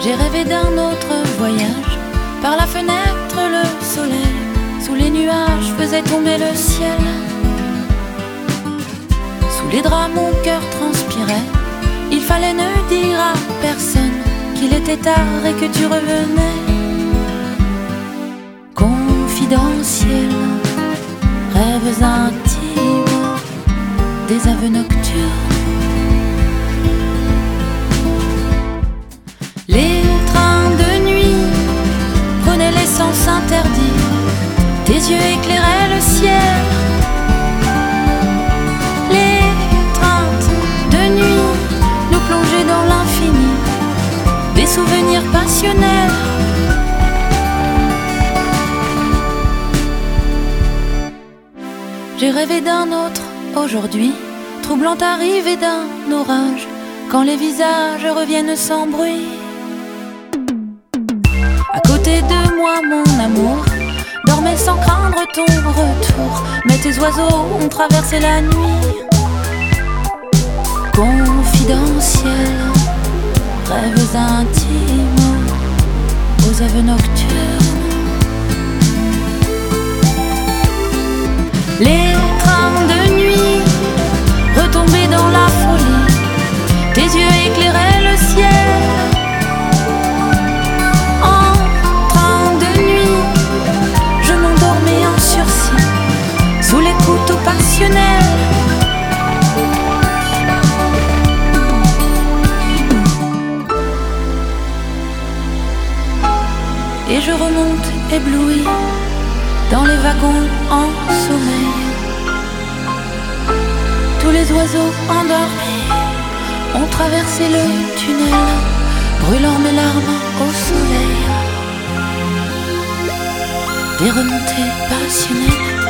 J'ai rêvé d'un autre voyage. Par la fenêtre le soleil, sous les nuages, faisait tomber le ciel. Sous les draps mon cœur transpirait. Il fallait ne dire à personne qu'il était tard et que tu revenais. Confidentiel, rêves intimes, des aveux nocturnes. Les trains de nuit prenaient l'essence interdite. Tes yeux éclairaient le ciel. Les treintes de nuit nous plongeaient dans l'infini, des souvenirs passionnels. J'ai rêvé d'un autre aujourd'hui, troublante arrivée d'un orage, quand les visages reviennent sans bruit. À côté de moi mon amour dormait sans craindre ton retour, mais tes oiseaux ont traversé la nuit. Confidentiel, rêves intimes, aux aveux nocturnes. Les trains de nuit retombaient dans la folie, tes yeux éclairaient le ciel. En train de nuit, je m'endormais en sursis, sous les couteaux passionnels. Et je remonte ébloui dans les wagons en sommeil. Tous les oiseaux endormis ont traversé le tunnel, brûlant mes larmes au soleil. Des remontées passionnées